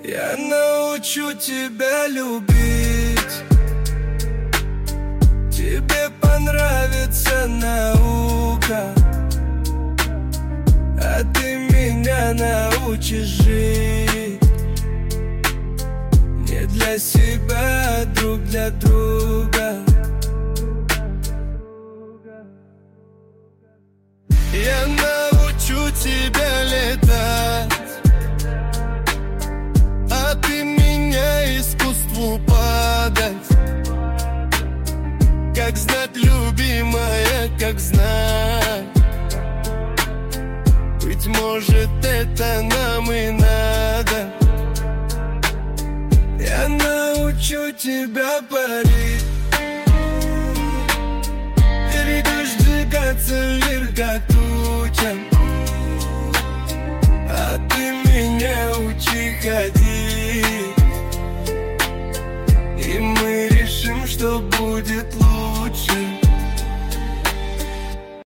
Я научу тебя любить. Тебе понравится наука, а ты меня научишь жить. Не для себя, а друг для друга. Я научу тебя летать, а ты меня искусству падать. Как знать, любимая, как знать. Быть может, это нам и надо. Я научу тебя парить. Перейдешь сжигаться вверх, как туча, а ты меня учи ходить. И мы решим, что будет лучше.